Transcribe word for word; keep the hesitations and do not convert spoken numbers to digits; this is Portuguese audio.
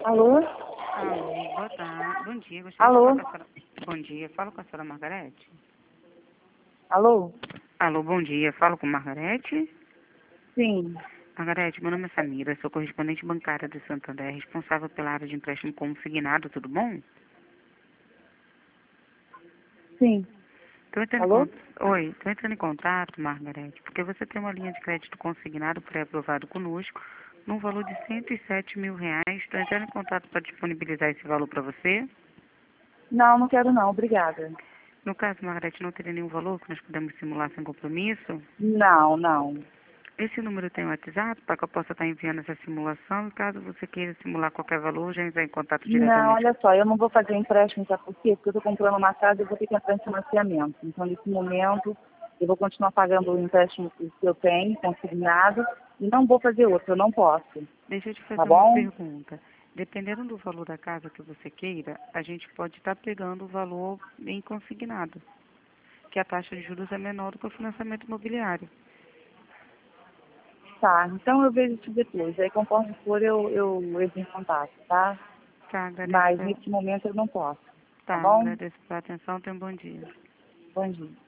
Alô? Alô, boa tarde. Bom dia, gostaria de Alô? falar com a senhora. Bom dia, falo com a senhora Margarete. Alô? Alô, bom dia, falo com Margarete. Sim. Margarete, meu nome é Samira, sou correspondente bancária do Santander, responsável pela área de empréstimo consignado, tudo bom? Sim. Tô entrando em Alô? con- Oi, estou entrando em contato, Margarete, porque você tem uma linha de crédito consignado pré-aprovado conosco, num valor de cento e sete mil reais. Estou entrando em contato para disponibilizar esse valor para você. Não, não quero não, obrigada. No caso, Margarete, não teria nenhum valor que nós podemos simular sem compromisso? Não, não. Esse número tem WhatsApp para que eu possa estar enviando essa simulação. Caso você queira simular qualquer valor, já entrar em contato Não, diretamente. olha só, eu não vou fazer empréstimo, sabe por quê? Porque eu estou comprando uma casa e eu vou ter que entrar em financiamento. Então, nesse momento, eu vou continuar pagando o empréstimo que eu tenho, consignado, e não vou fazer outro, eu não posso. Deixa eu te Tá fazer uma bom? pergunta. Dependendo do valor da casa que você queira, a gente pode estar pegando o valor em consignado, que a taxa de juros é menor do que o financiamento imobiliário. Tá, então eu vejo isso depois. Aí, conforme for, eu, eu entro em contato, tá? Tá, agradeço Mas, pela, nesse momento, eu não posso. Tá tá, bom? agradeço pela atenção. Tenha um bom dia. Bom dia.